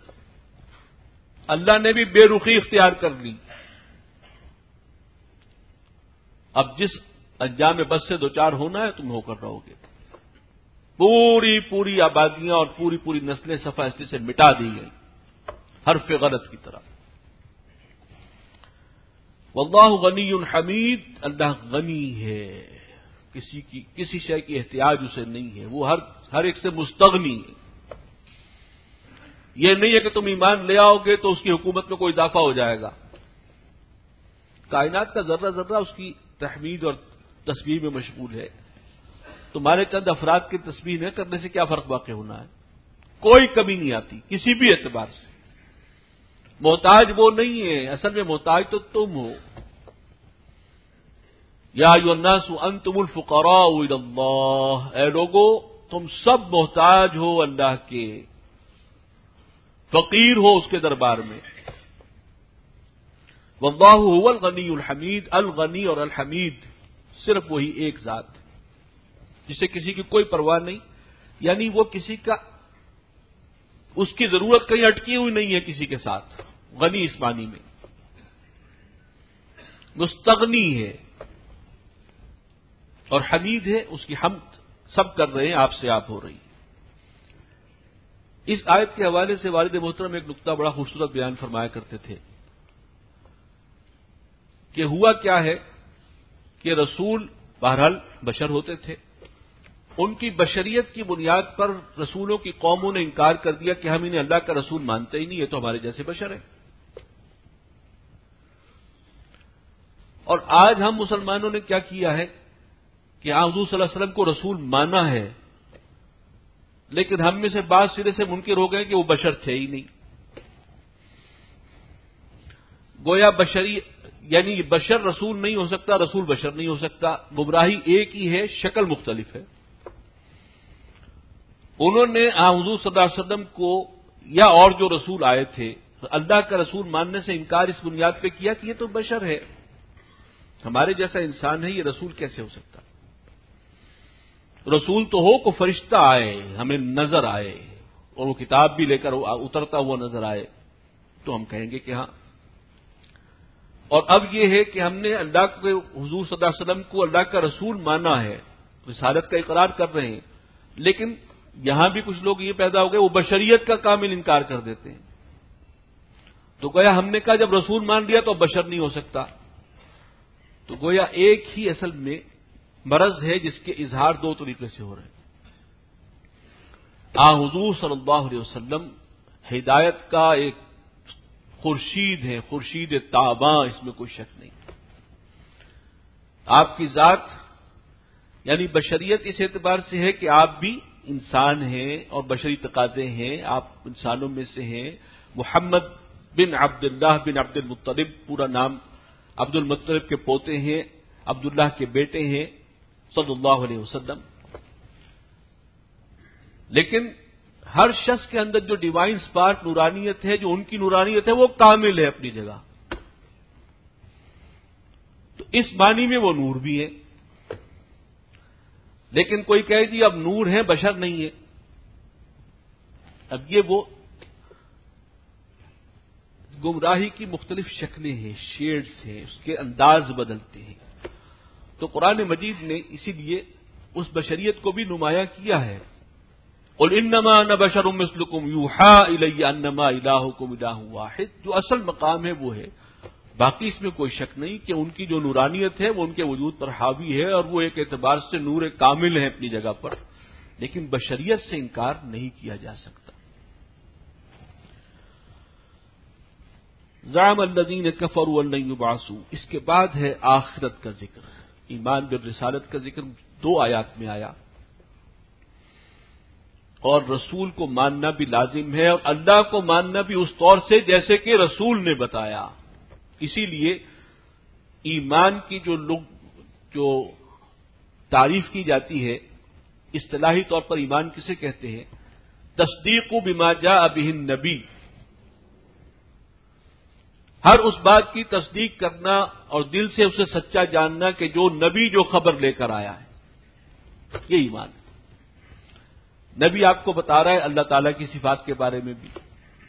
Speaker 2: اللہ نے بھی بے رخی اختیار کر لی۔ اب جس انجام بس سے دوچار ہونا ہے تم ہو کر رہو گے۔ پوری پوری آبادیاں اور پوری پوری نسلیں صفحہ ہستی سے مٹا دی گئی، حرف غلط کی طرح۔ واللہ غنی حمید، اللہ غنی ہے، کسی کی کسی شے کی احتیاج اسے نہیں ہے، وہ ہر ہر ایک سے مستغنی ہے۔ یہ نہیں ہے کہ تم ایمان لے آؤ گے تو اس کی حکومت میں کوئی اضافہ ہو جائے گا۔ کائنات کا ذرہ ذرہ اس کی تحمید اور تسبیح میں مشغول ہے، تمہارے چند افراد کی تسبیح نہ کرنے سے کیا فرق واقع ہونا ہے؟ کوئی کمی نہیں آتی کسی بھی اعتبار سے۔ محتاج وہ نہیں ہے، اصل میں محتاج تو تم ہو۔ یا ایھا الناس انتم الفقراء الی اللہ، اے لوگو تم سب محتاج ہو اللہ کے، فقیر ہو اس کے دربار میں۔ واللہ هو الغنی الحمید، الغنی اور الحمید صرف وہی ایک ذات ہے جسے کسی کی کوئی پرواہ نہیں، یعنی وہ کسی کا اس کی ضرورت کہیں اٹکی ہوئی نہیں ہے کسی کے ساتھ۔ غنی اس معنی میں مستغنی ہے، اور حمید ہے، اس کی حمد سب کر رہے ہیں، آپ سے آپ ہو رہی ہے۔ اس آیت کے حوالے سے والد محترم ایک نقطہ بڑا خوبصورت بیان فرمایا کرتے تھے کہ ہوا کیا ہے کہ رسول بہرحال بشر ہوتے تھے، ان کی بشریت کی بنیاد پر رسولوں کی قوموں نے انکار کر دیا کہ ہم انہیں اللہ کا رسول مانتے ہی نہیں، یہ تو ہمارے جیسے بشر ہیں۔ اور آج ہم مسلمانوں نے کیا کیا ہے کہ حضور صلی اللہ علیہ وسلم کو رسول مانا ہے، لیکن ہم میں سے بعض سرے سے منکر ہو گئے کہ وہ بشر تھے ہی نہیں۔ گویا بشری یعنی بشر رسول نہیں ہو سکتا، رسول بشر نہیں ہو سکتا، گمراہی ایک ہی ہے، شکل مختلف ہے۔ انہوں نے حضور صلی اللہ علیہ وسلم کو یا اور جو رسول آئے تھے اللہ کا رسول ماننے سے انکار اس بنیاد پہ کیا کہ یہ تو بشر ہے، ہمارے جیسا انسان ہے، یہ رسول کیسے ہو سکتا؟ رسول تو ہو کو فرشتہ آئے، ہمیں نظر آئے اور وہ کتاب بھی لے کر اترتا ہوا نظر آئے تو ہم کہیں گے کہ ہاں۔ اور اب یہ ہے کہ ہم نے اللہ کے حضور صلی اللہ علیہ وسلم کو اللہ کا رسول مانا ہے، رسالت کا اقرار کر رہے ہیں، لیکن یہاں بھی کچھ لوگ یہ پیدا ہو گئے وہ بشریت کا کامل انکار کر دیتے ہیں۔ تو گویا ہم نے کہا جب رسول مان لیا تو بشر نہیں ہو سکتا، تو گویا ایک ہی اصل میں مرض ہے جس کے اظہار دو طریقے سے ہو رہے ہیں۔ آ حضور صلی اللہ علیہ وسلم ہدایت کا ایک خورشید ہے، خورشید تاباں، اس میں کوئی شک نہیں۔ آپ کی ذات یعنی بشریت اس اعتبار سے ہے کہ آپ بھی انسان ہیں اور بشری تقاضے ہیں، آپ انسانوں میں سے ہیں۔ محمد بن عبداللہ بن عبد المطلب، پورا نام عبد المطلب کے پوتے ہیں، عبداللہ کے بیٹے ہیں صلی اللہ علیہ وسلم۔ لیکن ہر شخص کے اندر جو ڈیوائن سپارک نورانیت ہے، جو ان کی نورانیت ہے، وہ کامل ہے اپنی جگہ، تو اس معنی میں وہ نور بھی ہے۔ لیکن کوئی کہے جی اب نور ہے بشر نہیں ہے، اب یہ وہ گمراہی کی مختلف شکلیں ہیں، شیڈز ہیں، اس کے انداز بدلتے ہیں۔ تو قرآن مجید نے اسی لیے اس بشریت کو بھی نمایاں کیا ہے۔ قل انما انا بشر مثلکم یوحی الی انما الہکم الہ واحد، جو اصل مقام ہے وہ ہے، باقی اس میں کوئی شک نہیں کہ ان کی جو نورانیت ہے وہ ان کے وجود پر حاوی ہے اور وہ ایک اعتبار سے نور کامل ہے اپنی جگہ پر، لیکن بشریت سے انکار نہیں کیا جا سکتا۔ زعم الذین کفروا ان لن یبعثوا، اس کے بعد ہے آخرت کا ذکر، ایمان بالرسالت کا ذکر دو آیات میں آیا، اور رسول کو ماننا بھی لازم ہے اور اللہ کو ماننا بھی اس طور سے جیسے کہ رسول نے بتایا۔ اسی لیے ایمان کی جو لوگ جو تعریف کی جاتی ہے، اصطلاحی طور پر ایمان کسے کہتے ہیں تصدیق بما جاء به النبی، ہر اس بات کی تصدیق کرنا اور دل سے اسے سچا جاننا کہ جو نبی جو خبر لے کر آیا ہے، یہ ایمان ہے۔ نبی آپ کو بتا رہا ہے اللہ تعالیٰ کی صفات کے بارے میں بھی،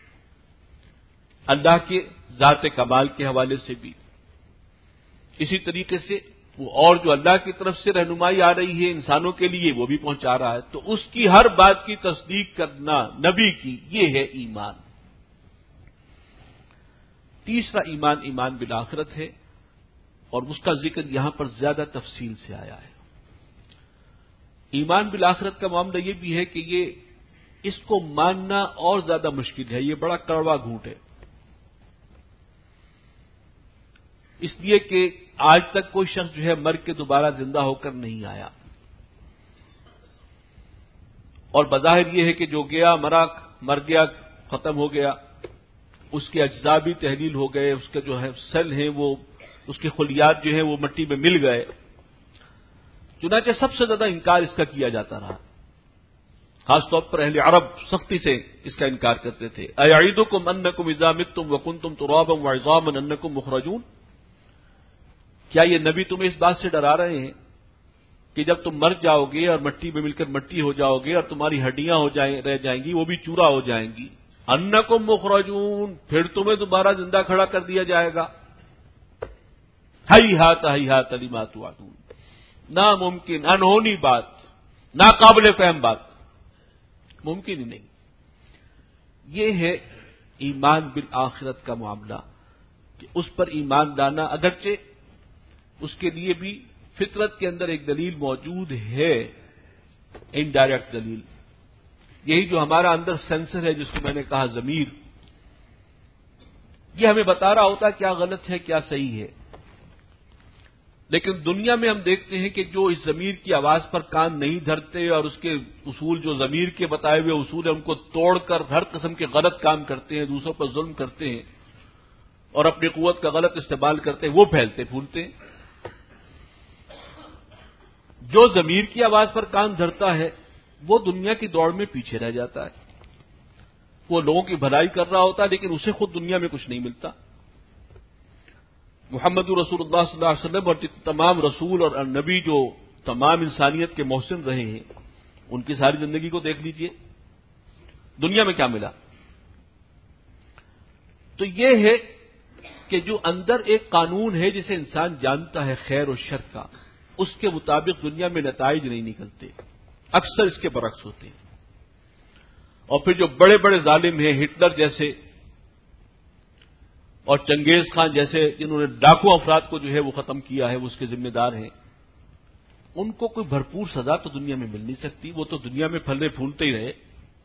Speaker 2: اللہ کے ذات کمال کے حوالے سے بھی، اسی طریقے سے وہ اور جو اللہ کی طرف سے رہنمائی آ رہی ہے انسانوں کے لیے وہ بھی پہنچا رہا ہے، تو اس کی ہر بات کی تصدیق کرنا نبی کی، یہ ہے ایمان۔ تیسرا ایمان ایمان بالآخرت ہے، اور اس کا ذکر یہاں پر زیادہ تفصیل سے آیا ہے۔ ایمان بالآخرت کا معاملہ یہ بھی ہے کہ یہ اس کو ماننا اور زیادہ مشکل ہے، یہ بڑا کڑوا گھونٹ ہے، اس لیے کہ آج تک کوئی شخص جو ہے مر کے دوبارہ زندہ ہو کر نہیں آیا، اور بظاہر یہ ہے کہ جو گیا مرا مر گیا ختم ہو گیا، اس کے اجزاء بھی تحلیل ہو گئے، اس کے جو ہے سیل ہیں وہ اس کے خلیات جو ہیں وہ مٹی میں مل گئے، چنانچہ سب سے زیادہ انکار اس کا کیا جاتا رہا، خاص طور پر اہل عرب سختی سے اس کا انکار کرتے تھے۔ اَیَعِدُکُمْ أَنَّکُمْ إِذَا مِتُّمْ وَكُنْتُمْ تُرَابًا وَعِظَامًا أَنَّکُمْ مُخْرَجُونَ، کیا یہ نبی تمہیں اس بات سے ڈرا رہے ہیں کہ جب تم مر جاؤ گے اور مٹی میں مل کر مٹی ہو جاؤ گے اور تمہاری ہڈیاں ہو جائیں رہ جائیں گی، وہ بھی چورا ہو جائیں گی، انکم مخرجون، پھر تمہیں دوبارہ زندہ کھڑا کر دیا جائے گا؟ ہیہات ہیہات لما توعدون، ناممکن، انہونی بات، ناقابل فہم بات، ممکن ہی نہیں۔ یہ ہے ایمان بالآخرت کا معاملہ، کہ اس پر ایمان لانا، اگرچہ اس کے لیے بھی فطرت کے اندر ایک دلیل موجود ہے، انڈائریکٹ دلیل، یہی جو ہمارا اندر سینسر ہے جس کو میں نے کہا ضمیر، یہ ہمیں بتا رہا ہوتا ہے کیا غلط ہے کیا صحیح ہے، لیکن دنیا میں ہم دیکھتے ہیں کہ جو اس ضمیر کی آواز پر کان نہیں دھرتے اور اس کے اصول جو ضمیر کے بتائے ہوئے اصول ہیں ان کو توڑ کر ہر قسم کے غلط کام کرتے ہیں، دوسروں پر ظلم کرتے ہیں اور اپنی قوت کا غلط استعمال کرتے ہیں، وہ پھیلتے پھولتے ہیں۔ جو ضمیر کی آواز پر کان دھرتا ہے وہ دنیا کی دوڑ میں پیچھے رہ جاتا ہے، وہ لوگوں کی بھلائی کر رہا ہوتا ہے لیکن اسے خود دنیا میں کچھ نہیں ملتا۔ محمد رسول اللہ صلی اللہ علیہ وسلم اور تمام رسول اور نبی جو تمام انسانیت کے محسن رہے ہیں، ان کی ساری زندگی کو دیکھ لیجئے، دنیا میں کیا ملا؟ تو یہ ہے کہ جو اندر ایک قانون ہے جسے انسان جانتا ہے خیر و شر کا، اس کے مطابق دنیا میں نتائج نہیں نکلتے، اکثر اس کے برعکس ہوتے ہیں۔ اور پھر جو بڑے بڑے ظالم ہیں، ہٹلر جیسے اور چنگیز خان جیسے، جنہوں نے لاکھوں افراد کو جو ہے وہ ختم کیا ہے، وہ اس کے ذمہ دار ہیں، ان کو کوئی بھرپور سزا تو دنیا میں مل نہیں سکتی، وہ تو دنیا میں پھلے پھولتے ہی رہے۔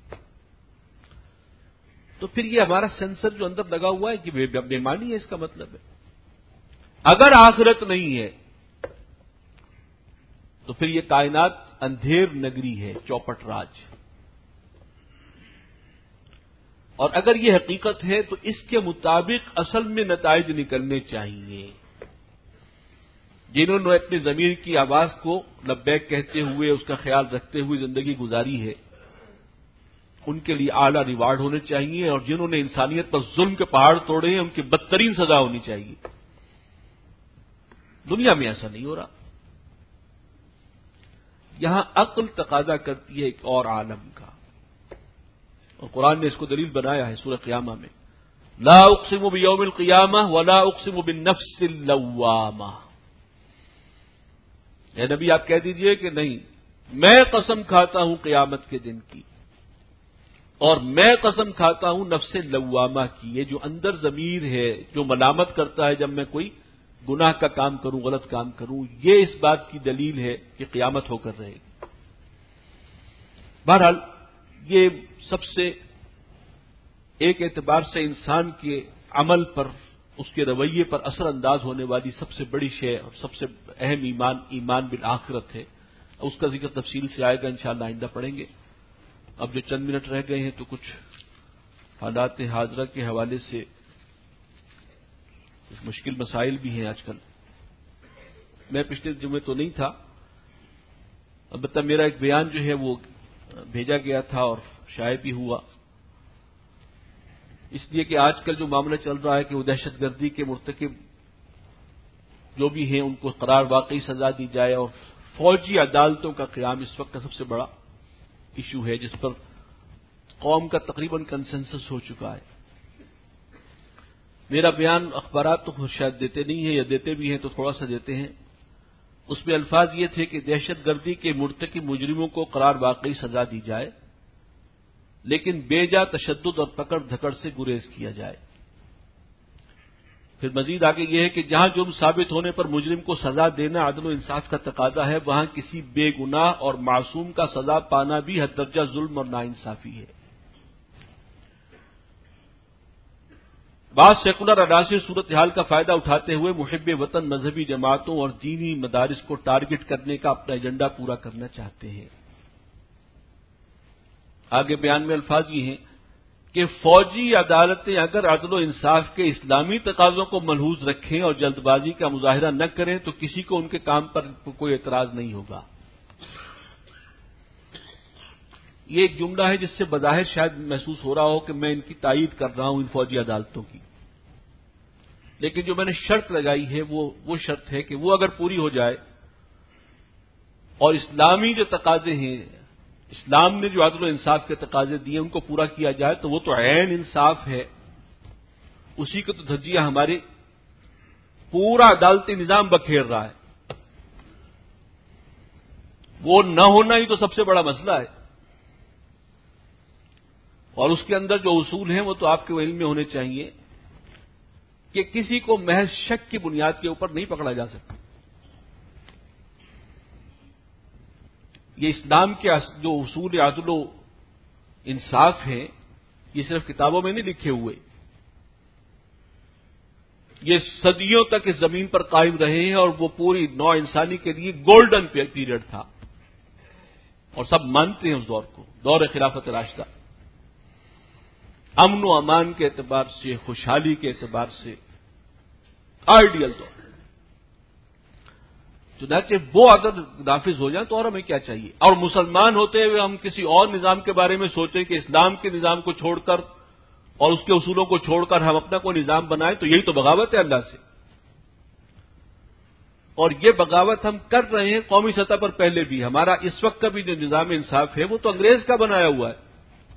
Speaker 2: تو پھر یہ ہمارا سینسر جو اندر لگا ہوا ہے کہ بے ایمانی ہے، اس کا مطلب ہے اگر آخرت نہیں ہے تو پھر یہ کائنات اندھیر نگری ہے، چوپٹ راج۔ اور اگر یہ حقیقت ہے تو اس کے مطابق اصل میں نتائج نکلنے چاہیے۔ جنہوں نے اپنی ضمیر کی آواز کو لبیک کہتے ہوئے اس کا خیال رکھتے ہوئے زندگی گزاری ہے، ان کے لیے اعلیٰ ریوارڈ ہونے چاہیے، اور جنہوں نے انسانیت پر ظلم کے پہاڑ توڑے ہیں ان کی بدترین سزا ہونی چاہیے۔ دنیا میں ایسا نہیں ہو رہا، یہاں عقل تقاضا کرتی ہے ایک اور عالم کا، اور قرآن نے اس کو دلیل بنایا ہے سورہ قیامہ میں، لا اقسم بیوم القیامہ ولا اقسم بالنفس اللوامہ۔ اے نبی آپ کہہ دیجئے کہ نہیں، میں قسم کھاتا ہوں قیامت کے دن کی، اور میں قسم کھاتا ہوں نفس لوامہ کی، یہ جو اندر ضمیر ہے جو ملامت کرتا ہے جب میں کوئی گناہ کا کام کروں، غلط کام کروں، یہ اس بات کی دلیل ہے کہ قیامت ہو کر رہے گی۔ بہرحال یہ سب سے ایک اعتبار سے انسان کے عمل پر، اس کے رویے پر اثر انداز ہونے والی سب سے بڑی شے اور سب سے اہم ایمان ایمان بالآخرت ہے۔ اس کا ذکر تفصیل سے آئے گا انشاءاللہ، آئندہ پڑھیں گے۔ اب جو چند منٹ رہ گئے ہیں تو کچھ حالات حاضرہ کے حوالے سے کچھ مشکل مسائل بھی ہیں آج کل۔ میں پچھلے جمعے تو نہیں تھا، البتہ میرا ایک بیان جو ہے وہ بھیجا گیا تھا اور شائع بھی ہوا، اس لیے کہ آج کل جو معاملہ چل رہا ہے کہ وہ دہشت گردی کے مرتکب جو بھی ہیں ان کو قرار واقعی سزا دی جائے، اور فوجی عدالتوں کا قیام اس وقت کا سب سے بڑا ایشو ہے جس پر قوم کا تقریباً کنسنسس ہو چکا ہے۔ میرا بیان اخبارات تو شاید دیتے نہیں ہیں، یا دیتے بھی ہیں تو تھوڑا سا دیتے ہیں۔ اس میں الفاظ یہ تھے کہ دہشت گردی کے مرتکب مجرموں کو قرار واقعی سزا دی جائے، لیکن بے جا تشدد اور پکڑ دھکڑ سے گریز کیا جائے۔ پھر مزید آگے یہ ہے کہ جہاں جرم ثابت ہونے پر مجرم کو سزا دینا عدل و انصاف کا تقاضا ہے، وہاں کسی بے گناہ اور معصوم کا سزا پانا بھی حد درجہ ظلم اور ناانصافی ہے۔ بعض سیکولر عناصر صورتحال کا فائدہ اٹھاتے ہوئے محب وطن مذہبی جماعتوں اور دینی مدارس کو ٹارگٹ کرنے کا اپنا ایجنڈا پورا کرنا چاہتے ہیں۔ آگے بیان میں الفاظ یہ ہیں کہ فوجی عدالتیں اگر عدل و انصاف کے اسلامی تقاضوں کو ملحوظ رکھیں اور جلد بازی کا مظاہرہ نہ کریں تو کسی کو ان کے کام پر کوئی اعتراض نہیں ہوگا۔ یہ ایک جملہ ہے جس سے بظاہر شاید محسوس ہو رہا ہو کہ میں ان کی تائید کر رہا ہوں ان فوجی عدالتوں کی، لیکن جو میں نے شرط لگائی ہے وہ وہ شرط ہے کہ وہ اگر پوری ہو جائے اور اسلامی جو تقاضے ہیں، اسلام نے جو عدل و انصاف کے تقاضے دیے ان کو پورا کیا جائے تو وہ تو عین انصاف ہے، اسی کو تو دھجیہ ہمارے پورا عدالتی نظام بکھیر رہا ہے۔ وہ نہ ہونا ہی تو سب سے بڑا مسئلہ ہے، اور اس کے اندر جو اصول ہیں وہ تو آپ کے علم میں ہونے چاہیے کہ کسی کو محض شک کی بنیاد کے اوپر نہیں پکڑا جا سکتا۔ یہ اسلام کے جو اصول عدل و انصاف ہیں یہ صرف کتابوں میں نہیں لکھے ہوئے، یہ صدیوں تک اس زمین پر قائم رہے ہیں، اور وہ پوری نوع انسانی کے لیے گولڈن پیریڈ تھا، اور سب مانتے ہیں اس دور کو، دور خلافت راشدہ، امن و امان کے اعتبار سے، خوشحالی کے اعتبار سے آئیڈیل دور۔ چنانچہ وہ اگر نافذ ہو جائیں تو اور ہمیں کیا چاہیے؟ اور مسلمان ہوتے ہوئے ہم کسی اور نظام کے بارے میں سوچیں کہ اسلام کے نظام کو چھوڑ کر اور اس کے اصولوں کو چھوڑ کر ہم اپنا کوئی نظام بنائیں تو یہی تو بغاوت ہے اللہ سے، اور یہ بغاوت ہم کر رہے ہیں قومی سطح پر پہلے بھی۔ ہمارا اس وقت کا بھی جو نظام انصاف ہے وہ تو انگریز کا بنایا ہوا ہے،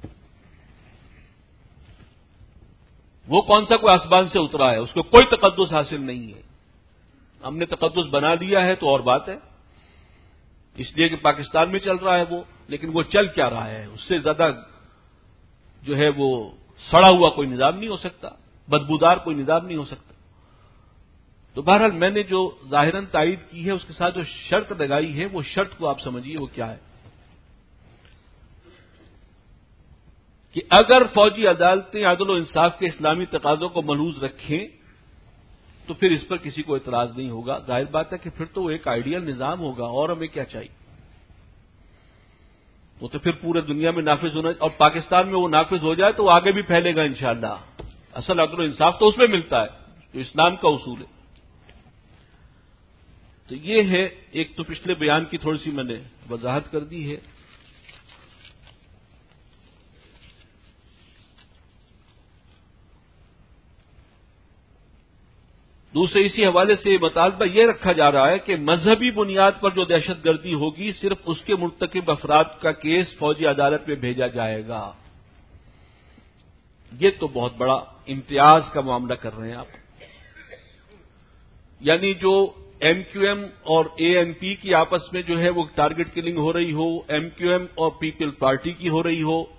Speaker 2: وہ کون سا کوئی آسمان سے اترا ہے، اس کو کوئی تقدس حاصل نہیں ہے۔ ہم نے تقدس بنا لیا ہے تو اور بات ہے، اس لیے کہ پاکستان میں چل رہا ہے وہ، لیکن وہ چل کیا رہا ہے؟ اس سے زیادہ جو ہے وہ سڑا ہوا کوئی نظام نہیں ہو سکتا، بدبودار کوئی نظام نہیں ہو سکتا۔ تو بہرحال میں نے جو ظاہراً تائید کی ہے اس کے ساتھ جو شرط لگائی ہے وہ شرط کو آپ سمجھیے وہ کیا ہے کہ اگر فوجی عدالتیں عدل و انصاف کے اسلامی تقاضوں کو ملحوظ رکھیں تو پھر اس پر کسی کو اعتراض نہیں ہوگا۔ ظاہر بات ہے کہ پھر تو وہ ایک آئیڈیل نظام ہوگا، اور ہمیں کیا چاہیے؟ وہ تو پھر پورے دنیا میں نافذ ہونا، اور پاکستان میں وہ نافذ ہو جائے تو وہ آگے بھی پھیلے گا انشاءاللہ۔ اصل عدل و انصاف تو اس میں ملتا ہے جو اسلام کا اصول ہے۔ تو یہ ہے ایک تو پچھلے بیان کی تھوڑی سی میں نے وضاحت کر دی ہے۔ دوسرے اسی حوالے سے مطالبہ یہ رکھا جا رہا ہے کہ مذہبی بنیاد پر جو دہشت گردی ہوگی صرف اس کے مرتکب افراد کا کیس فوجی عدالت میں بھیجا جائے گا۔ یہ تو بہت بڑا امتیاز کا معاملہ کر رہے ہیں آپ، یعنی جو ایم کیو ایم اور اے این پی کی آپس میں جو ہے وہ ٹارگٹ کلنگ ہو رہی ہو، ایم کیو ایم اور پیپل پارٹی کی ہو رہی ہو،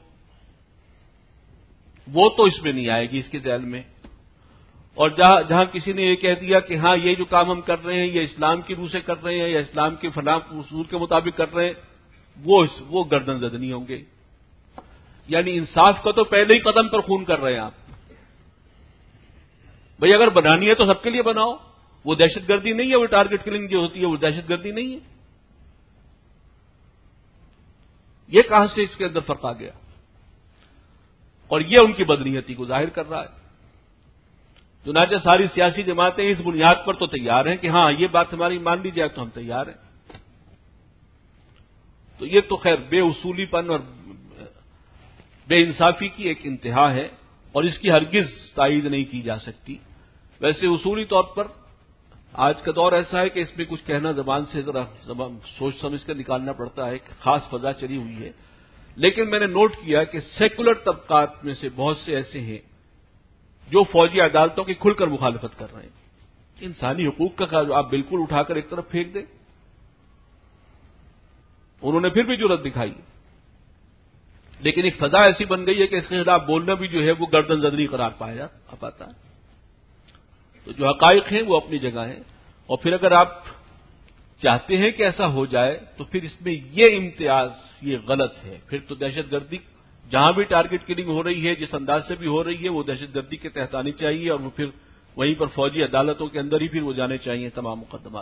Speaker 2: وہ تو اس میں نہیں آئے گی اس کے ذیل میں۔ اور جہاں جہاں کسی نے یہ کہہ دیا کہ ہاں یہ جو کام ہم کر رہے ہیں یہ اسلام کی روح سے کر رہے ہیں یا اسلام کے فلاں اصول کے مطابق کر رہے ہیں، وہ وہ گردن زد نہیں ہوں گے۔ یعنی انصاف کا تو پہلے ہی قدم پر خون کر رہے ہیں آپ۔ بھئی اگر بنانی ہے تو سب کے لیے بناؤ، وہ دہشت گردی نہیں ہے، وہ ٹارگٹ کلنگ جو ہوتی ہے وہ دہشت گردی نہیں ہے۔ یہ کہاں سے اس کے اندر فرق آ گیا؟ اور یہ ان کی بدنیتی کو ظاہر کر رہا ہے۔ چنانچہ ساری سیاسی جماعتیں اس بنیاد پر تو تیار ہیں کہ ہاں یہ بات ہماری مان لی جائے تو ہم تیار ہیں۔ تو یہ تو خیر بے اصولی پن اور بے انصافی کی ایک انتہا ہے اور اس کی ہرگز تائید نہیں کی جا سکتی۔ ویسے اصولی طور پر آج کا دور ایسا ہے کہ اس میں کچھ کہنا زبان سے ذرا زبان سوچ سمجھ کر نکالنا پڑتا ہے، ایک خاص فضا چلی ہوئی ہے، لیکن میں نے نوٹ کیا کہ سیکولر طبقات میں سے بہت سے ایسے ہیں جو فوجی عدالتوں کی کھل کر مخالفت کر رہے ہیں۔ انسانی حقوق کا آپ بالکل اٹھا کر ایک طرف پھینک دیں، انہوں نے پھر بھی جرأت دکھائی، لیکن ایک فضا ایسی بن گئی ہے کہ اس کے خلاف بولنا بھی جو ہے وہ گردن زدری قرار پایا پاتا ہے۔ تو جو حقائق ہیں وہ اپنی جگہ ہیں، اور پھر اگر آپ چاہتے ہیں کہ ایسا ہو جائے تو پھر اس میں یہ امتیاز یہ غلط ہے، پھر تو دہشت گردی جہاں بھی ٹارگٹ کلنگ ہو رہی ہے، جس انداز سے بھی ہو رہی ہے، وہ دہشت گردی کے تحت آنی چاہیے، اور وہ پھر وہیں پر فوجی عدالتوں کے اندر ہی پھر وہ جانے چاہیے تمام مقدمات۔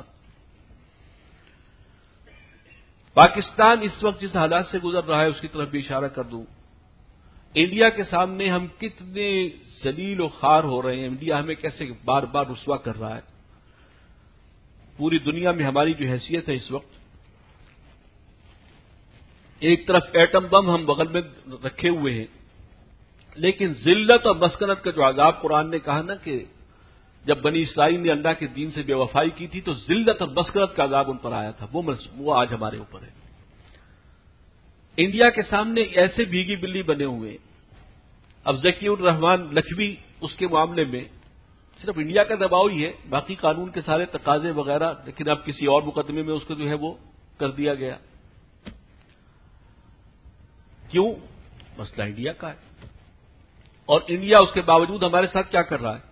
Speaker 2: پاکستان اس وقت جس حالات سے گزر رہا ہے اس کی طرف بھی اشارہ کر دوں۔ انڈیا کے سامنے ہم کتنے ذلیل و خوار ہو رہے ہیں، انڈیا ہمیں کیسے بار بار رسوا کر رہا ہے۔ پوری دنیا میں ہماری جو حیثیت ہے اس وقت، ایک طرف ایٹم بم ہم بغل میں رکھے ہوئے ہیں، لیکن ذلت اور مسکنت کا جو عذاب قرآن نے کہا نا کہ جب بنی اسرائیل نے اللہ کے دین سے بے وفائی کی تھی تو ذلت اور مسکنت کا عذاب ان پر آیا تھا، وہ وہ آج ہمارے اوپر ہے۔ انڈیا کے سامنے ایسے بھیگی بلی بنے ہوئے ہیں۔ اب ذکی الرحمان لکھوی اس کے معاملے میں صرف انڈیا کا دباؤ ہی ہے، باقی قانون کے سارے تقاضے وغیرہ، لیکن اب کسی اور مقدمے میں اس کو جو ہے وہ کر دیا گیا۔ کیوں؟ مسئلہ انڈیا کا ہے، اور انڈیا اس کے باوجود ہمارے ساتھ کیا کر رہا ہے؟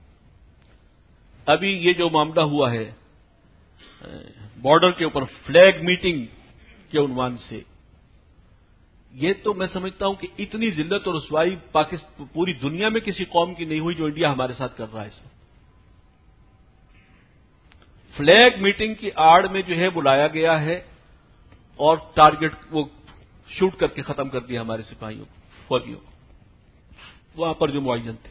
Speaker 2: ابھی یہ جو معاملہ ہوا ہے بارڈر کے اوپر فلیگ میٹنگ کے عنوان سے، یہ تو میں سمجھتا ہوں کہ اتنی ذلت اور رسوائی پاکستان پوری دنیا میں کسی قوم کی نہیں ہوئی جو انڈیا ہمارے ساتھ کر رہا ہے اس وقت۔ فلیگ میٹنگ کی آڑ میں جو ہے بلایا گیا ہے اور ٹارگٹ وہ شوٹ کر کے ختم کر دیا ہمارے سپاہیوں کو، فوجیوں کو، وہاں پر جو معین تھے،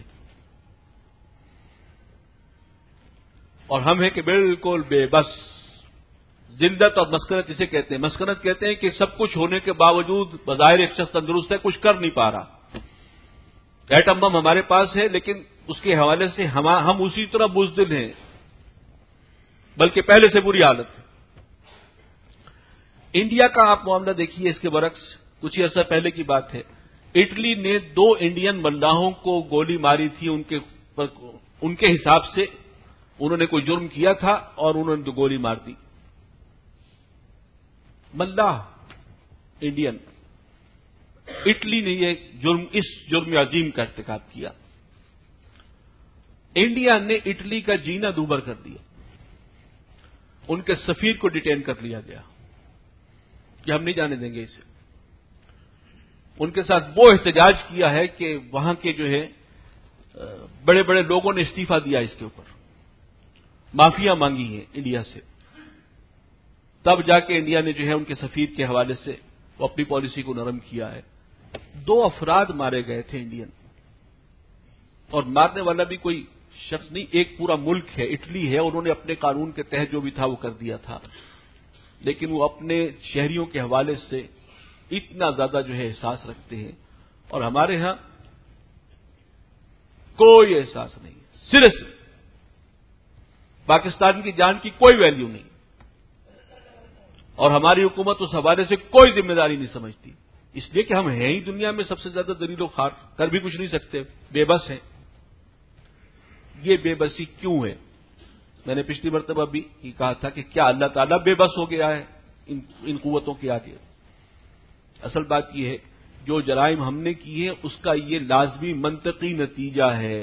Speaker 2: اور ہم ہیں کہ بالکل بے بس۔ ذلت اور مسکنت اسے کہتے ہیں۔ مسکنت کہتے ہیں کہ سب کچھ ہونے کے باوجود بظاہر ایک شخص تندرست ہے، کچھ کر نہیں پا رہا۔ ایٹم بم ہمارے پاس ہے، لیکن اس کے حوالے سے ہم ہم اسی طرح بزدل ہیں، بلکہ پہلے سے بری حالت ہے۔ انڈیا کا آپ معاملہ دیکھیے، اس کے برعکس کچھ ہی عرصہ پہلے کی بات ہے، اٹلی نے دو انڈین ملاحوں کو گولی ماری تھی، ان کے ان کے حساب سے انہوں نے کوئی جرم کیا تھا اور انہوں نے تو گولی مار دی۔ ملاح انڈین، اٹلی نے یہ جرم اس جرم عظیم کا ارتکاب کیا۔ انڈیا نے اٹلی کا جینا دوبر کر دیا، ان کے سفیر کو ڈیٹین کر لیا گیا کہ ہم نہیں جانے دیں گے اسے۔ ان کے ساتھ وہ احتجاج کیا ہے کہ وہاں کے جو ہے بڑے بڑے لوگوں نے استعفی دیا، اس کے اوپر معافیاں مانگی ہیں انڈیا سے، تب جا کے انڈیا نے جو ہے ان کے سفیر کے حوالے سے وہ اپنی پالیسی کو نرم کیا ہے۔ دو افراد مارے گئے تھے انڈین، اور مارنے والا بھی کوئی شخص نہیں، ایک پورا ملک ہے، اٹلی ہے، انہوں نے اپنے قانون کے تحت جو بھی تھا وہ کر دیا تھا، لیکن وہ اپنے شہریوں کے حوالے سے اتنا زیادہ جو ہے احساس رکھتے ہیں، اور ہمارے ہاں کوئی احساس نہیں، صرف پاکستان کی جان کی کوئی ویلیو نہیں، اور ہماری حکومت اس حوالے سے کوئی ذمہ داری نہیں سمجھتی، اس لیے کہ ہم ہیں ہی دنیا میں سب سے زیادہ ذلیل و خوار، کر بھی کچھ نہیں سکتے، بے بس ہیں۔ یہ بے بسی کیوں ہے؟ میں نے پچھلی مرتبہ بھی یہ کہا تھا کہ کیا اللہ تعالیٰ بے بس ہو گیا ہے ان ان قوتوں کے آگے؟ اصل بات یہ ہے جو جرائم ہم نے کیے ہیں اس کا یہ لازمی منطقی نتیجہ ہے۔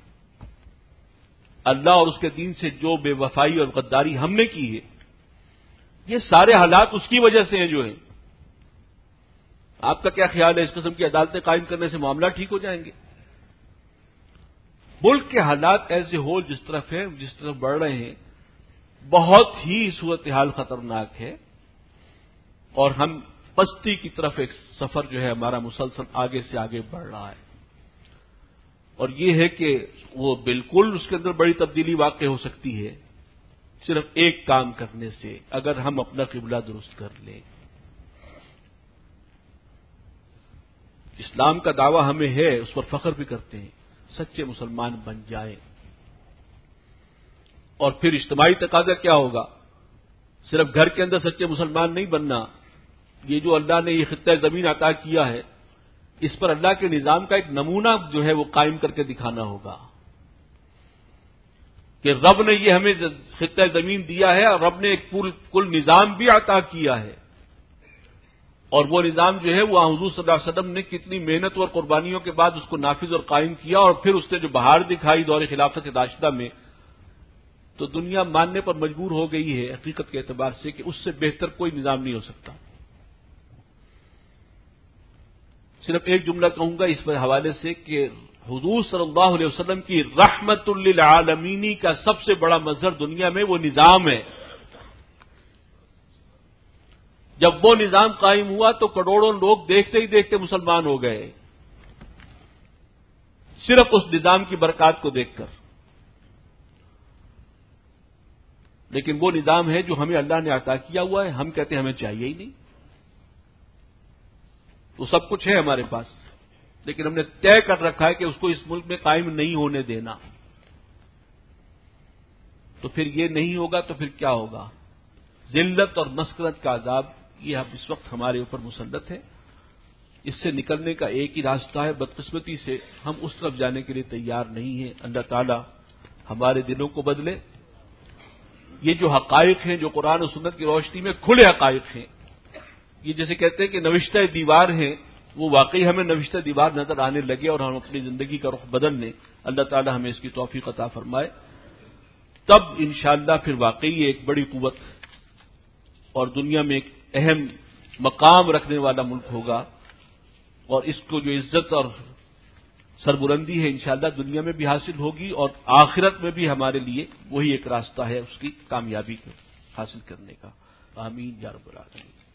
Speaker 2: اللہ اور اس کے دین سے جو بے وفائی اور غداری ہم نے کی ہے، یہ سارے حالات اس کی وجہ سے ہیں جو ہیں۔ آپ کا کیا خیال ہے، اس قسم کی عدالتیں قائم کرنے سے معاملہ ٹھیک ہو جائیں گے؟ ملک کے حالات ایز اے ہول جس طرف ہیں، جس طرف بڑھ رہے ہیں، بہت ہی صورتحال خطرناک ہے، اور ہم پستی کی طرف ایک سفر جو ہے ہمارا مسلسل آگے سے آگے بڑھ رہا ہے، اور یہ ہے کہ وہ بالکل اس کے اندر بڑی تبدیلی واقع ہو سکتی ہے صرف ایک کام کرنے سے، اگر ہم اپنا قبلہ درست کر لیں۔ اسلام کا دعویٰ ہمیں ہے، اس پر فخر بھی کرتے ہیں، سچے مسلمان بن جائیں۔ اور پھر اجتماعی تقاضا کیا ہوگا؟ صرف گھر کے اندر سچے مسلمان نہیں بننا، یہ جو اللہ نے یہ خطہ زمین عطا کیا ہے، اس پر اللہ کے نظام کا ایک نمونہ جو ہے وہ قائم کر کے دکھانا ہوگا کہ رب نے یہ ہمیں خطہ زمین دیا ہے اور رب نے ایک کل نظام بھی عطا کیا ہے، اور وہ نظام جو ہے وہ حضور صلی اللہ علیہ وسلم نے کتنی محنت اور قربانیوں کے بعد اس کو نافذ اور قائم کیا، اور پھر اس نے جو بہار دکھائی دور خلافت راشدہ میں، تو دنیا ماننے پر مجبور ہو گئی ہے حقیقت کے اعتبار سے کہ اس سے بہتر کوئی نظام نہیں ہو سکتا۔ صرف ایک جملہ کہوں گا اس حوالے سے کہ حضور صلی اللہ علیہ وسلم کی رحمت للعالمینی کا سب سے بڑا مظہر دنیا میں وہ نظام ہے۔ جب وہ نظام قائم ہوا تو کروڑوں لوگ دیکھتے ہی دیکھتے مسلمان ہو گئے، صرف اس نظام کی برکات کو دیکھ کر۔ لیکن وہ نظام ہے جو ہمیں اللہ نے عطا کیا ہوا ہے، ہم کہتے ہیں ہمیں چاہیے ہی نہیں۔ تو سب کچھ ہے ہمارے پاس، لیکن ہم نے طے کر رکھا ہے کہ اس کو اس ملک میں قائم نہیں ہونے دینا۔ تو پھر یہ نہیں ہوگا تو پھر کیا ہوگا؟ ذلت اور مسکنت کا عذاب یہ اب اس وقت ہمارے اوپر مسلط ہے۔ اس سے نکلنے کا ایک ہی راستہ ہے، بدقسمتی سے ہم اس طرف جانے کے لیے تیار نہیں ہیں۔ اللہ تعالی ہمارے دلوں کو بدلے۔ یہ جو حقائق ہیں جو قرآن و سنت کی روشنی میں کھلے حقائق ہیں، یہ جیسے کہتے ہیں کہ نوشتہ دیوار ہیں، وہ واقعی ہمیں نوشتہ دیوار نظر آنے لگے اور ہم اپنی زندگی کا رخ بدل لیں۔ اللہ تعالی ہمیں اس کی توفیق عطا فرمائے، تب انشاءاللہ پھر واقعی ایک بڑی قوت اور دنیا میں ایک اہم مقام رکھنے والا ملک ہوگا، اور اس کو جو عزت اور سربلندی ہے انشاءاللہ دنیا میں بھی حاصل ہوگی، اور آخرت میں بھی ہمارے لیے وہی ایک راستہ ہے اس کی کامیابی حاصل کرنے کا۔ آمین یا رب العالمین۔